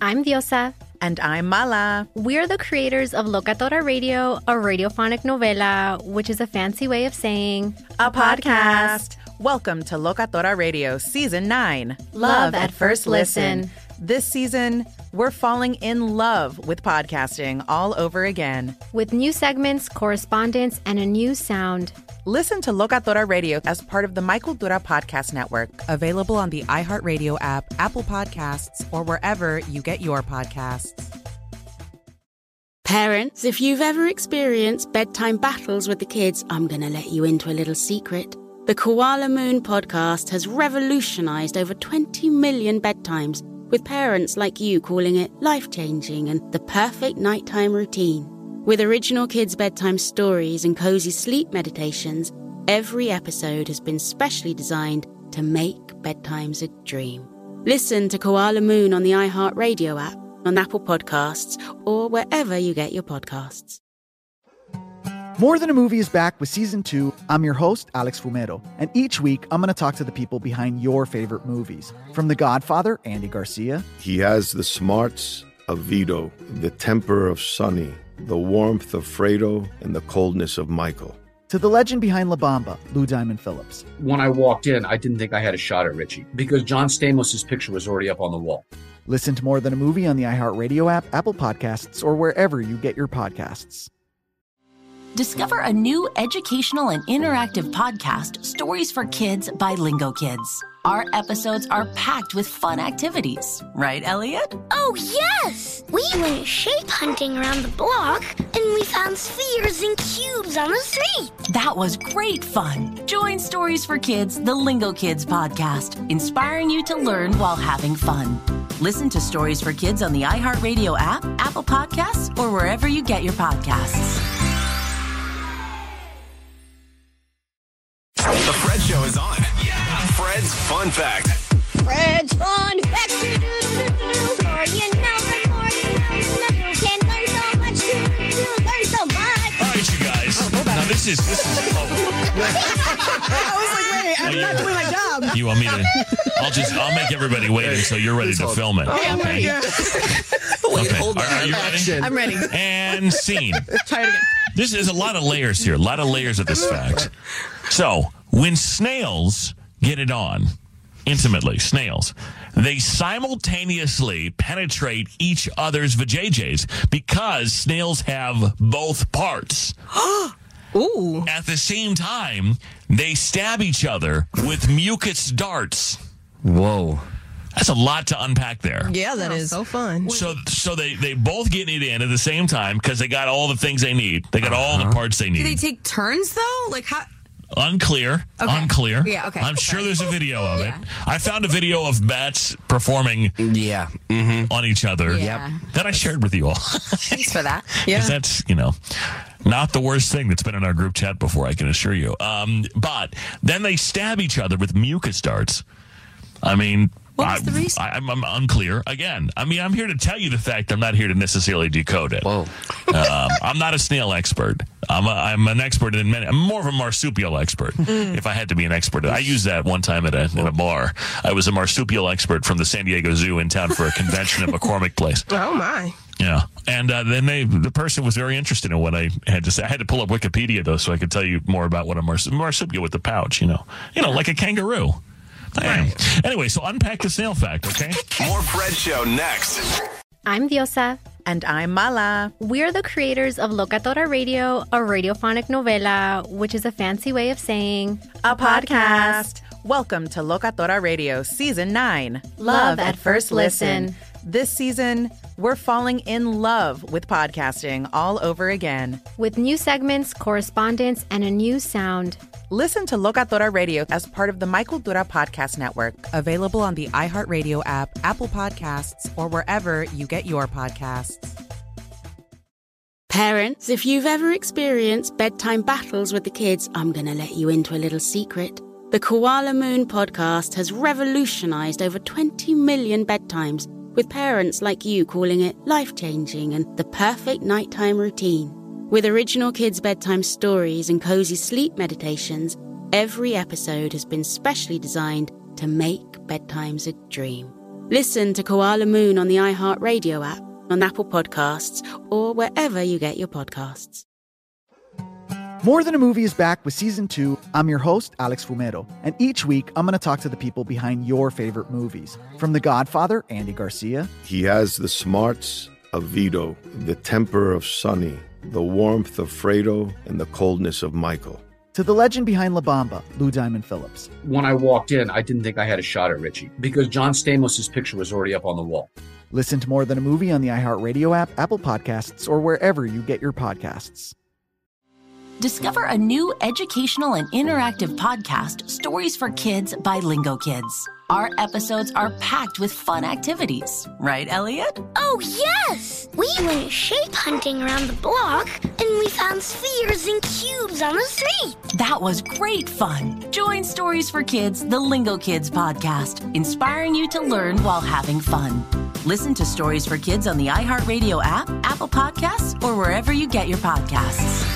I'm Diosa. And I'm Mala. We're the creators of Locatora Radio, a radiophonic novela, which is a fancy way of saying a podcast. Welcome to Locatora Radio Season 9, Love at First Listen. This season, we're falling in love with podcasting all over again. With new segments, correspondence, and a new sound. Listen to Locatora Radio as part of the My Cultura Podcast Network, available on the iHeartRadio app, Apple Podcasts, or wherever you get your podcasts. Parents, if you've ever experienced bedtime battles with the kids, I'm going to let you into a little secret. The Koala Moon podcast has revolutionized over 20 million bedtimes, with parents like you calling it life-changing and the perfect nighttime routine. With original kids' bedtime stories and cozy sleep meditations, every episode has been specially designed to make bedtimes a dream. Listen to Koala Moon on the iHeartRadio app, on Apple Podcasts, or wherever you get your podcasts. More Than a Movie is back with Season 2. I'm your host, Alex Fumero, and each week I'm going to talk to the people behind your favorite movies. From The Godfather, Andy Garcia. He has the smarts of Vito, the temper of Sonny, the warmth of Fredo, and the coldness of Michael. To the legend behind La Bamba, Lou Diamond Phillips. When I walked in, I didn't think I had a shot at Richie because John Stamos' picture was already up on the wall. Listen to More Than a Movie on the iHeartRadio app, Apple Podcasts, or wherever you get your podcasts. Discover a new educational and interactive podcast, Stories for Kids by Lingo Kids. Our episodes are packed with fun activities. Right, Elliot? Oh, yes! We went shape hunting around the block, and we found spheres and cubes on the street. That was great fun. Join Stories for Kids, the Lingo Kids podcast, inspiring you to learn while having fun. Listen to Stories for Kids on the iHeartRadio app, Apple Podcasts, or wherever you get your podcasts. The Fred Show is on. Yeah. Fred's Fun Fact. Fred's Fun Fact. The more you know, the more you know. You can learn so much. Learn so much. All right, you guys. Now this is. I was like, wait, I'm not doing my job. You want me to? I'll make everybody wait until you're ready to film it. Okay. Okay. Are you ready? I'm ready. And scene. Try it again. This is a lot of layers here. A lot of layers of this fact. So, when snails get it on, intimately, snails, they simultaneously penetrate each other's vajayjays because snails have both parts. Ooh. At the same time, they stab each other with mucus darts. Whoa. That's a lot to unpack there. Yeah, that is so fun. So they both get it in at the same time because they got all the things they need. They got all the parts they need. Do they take turns, though? Like, how... Unclear. Yeah, okay. I'm sure there's a video of it. I found a video of bats performing on each other that I shared with you all. Thanks for that. Yeah. Because that's, not the worst thing that's been in our group chat before, I can assure you. But then they stab each other with mucus darts. I mean... What was the reason? I'm unclear. Again, I'm here to tell you the fact. I'm not here to necessarily decode it. Whoa. I'm not a snail expert. I'm an expert in many. I'm more of a marsupial expert. If I had to be an expert, I used that one time in a bar. I was a marsupial expert from the San Diego Zoo in town for a convention at McCormick Place. Oh, my. Yeah, and then the person was very interested in what I had to say. I had to pull up Wikipedia though, so I could tell you more about what a marsupial with the pouch. Like a kangaroo. I am. Anyway, so unpack the snail fact, okay? More Fred Show next. I'm Diosa. And I'm Mala. We're the creators of Locatora Radio, a radiophonic novela, which is a fancy way of saying a podcast. Welcome to Locatora Radio Season 9, Love at First Listen. This season, we're falling in love with podcasting all over again. With new segments, correspondence, and a new sound. Listen to Locatora Radio as part of the My Cultura Podcast Network, available on the iHeartRadio app, Apple Podcasts, or wherever you get your podcasts. Parents, if you've ever experienced bedtime battles with the kids, I'm going to let you into a little secret. The Koala Moon podcast has revolutionized over 20 million bedtimes, with parents like you calling it life-changing and the perfect nighttime routine. With original kids' bedtime stories and cozy sleep meditations, every episode has been specially designed to make bedtimes a dream. Listen to Koala Moon on the iHeartRadio app, on Apple Podcasts, or wherever you get your podcasts. More Than a Movie is back with Season 2. I'm your host, Alex Fumero, and each week I'm going to talk to the people behind your favorite movies. From The Godfather, Andy Garcia. He has the smarts of Vito, the temper of Sonny, the warmth of Fredo, and the coldness of Michael. To the legend behind La Bamba, Lou Diamond Phillips. When I walked in, I didn't think I had a shot at Richie because John Stamos' picture was already up on the wall. Listen to More Than a Movie on the iHeartRadio app, Apple Podcasts, or wherever you get your podcasts. Discover a new educational and interactive podcast, Stories for Kids by Lingo Kids. Our episodes are packed with fun activities. Right, Elliot? Oh, yes! We went shape hunting around the block, and we found spheres and cubes on the street. That was great fun. Join Stories for Kids, the Lingo Kids podcast, inspiring you to learn while having fun. Listen to Stories for Kids on the iHeartRadio app, Apple Podcasts, or wherever you get your podcasts.